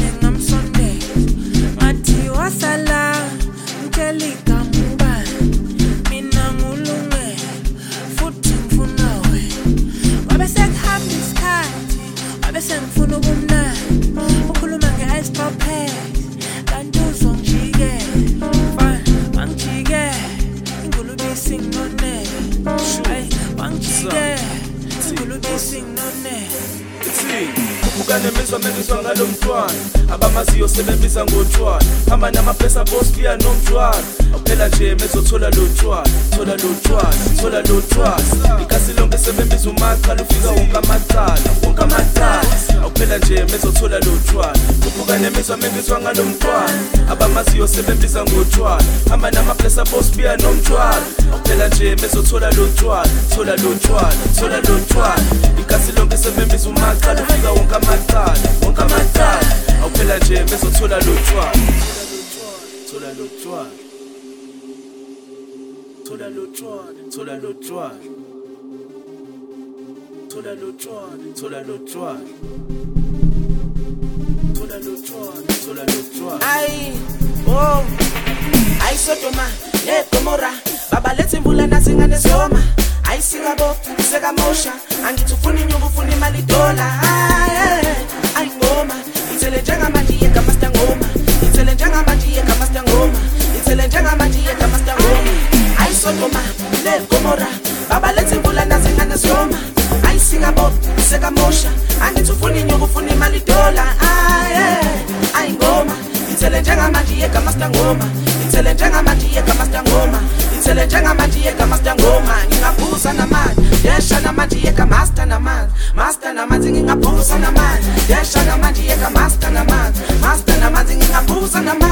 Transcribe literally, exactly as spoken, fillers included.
ngamsondela ngathi wasala ngitshela igama mina ngulungele futhi ngifuna wena wabe sekuhamba isikhathi wabe sengifuna ubumnandi ukhuluma nge-ice pophead kanti uzongijikela wangijikela ingulubisi nginonele hayi wangijikela ingulubisi nginonele ukane mizwa mebizwa ngalo mntwana abamaziyo sebembiza ngotshwala hamba namaphesa bosfiya nomtshwala awuphela nje mezothola lo tshwala thola lo tshwala thola lo tshwala ikasi lonke sebembiza umaqala ufika wonke amacala wonke amacala awuphela nje mezothola lo tshwala ukane mizwa mebizwa ngalo mntwana abamaziyo sebembiza ngotshwala hamba namaphesa bosfiya nomtshwala awuphela nje mezothola lo tshwala thola lo tshwala thola lo tshwala ikasi lonke sebembiza umaqala ufika wonke amacala wonke amacala awuphela nje mezothola lo tshwala thola lo tshwala thola lo tshwala thola lo tshwala thola lo tshwala thola lo tshwala thola lo tshwala thola lo tshwala ay oh ay Sodoma ne Gomora baba lethi imvula nasingane siyoma ay sikabo sekamosha angithi ufuna inyungu ufuna imali dola ay ay ngoma ithele njengamanje yeka master ngoma ithele njengamanje yeka master ngoma ithele njengamanje yeka master ngoma ay Sodoma ne Gomora baba lethi imvula nasingane siyoma ay sikabo sekamosha angithi ufuna inyungu ufuna imali dola ay ay ngoma ithele njengamanje yeka master ngoma ithele njengamanje yeka master ngoma ithele njengamanje yeka master ngoma ngingaphuza namanje yesha namanje yeka master namanje master namanje ngingaphuza namanje yesha namanje yeka master namanje master namanje ngingaphuza namanje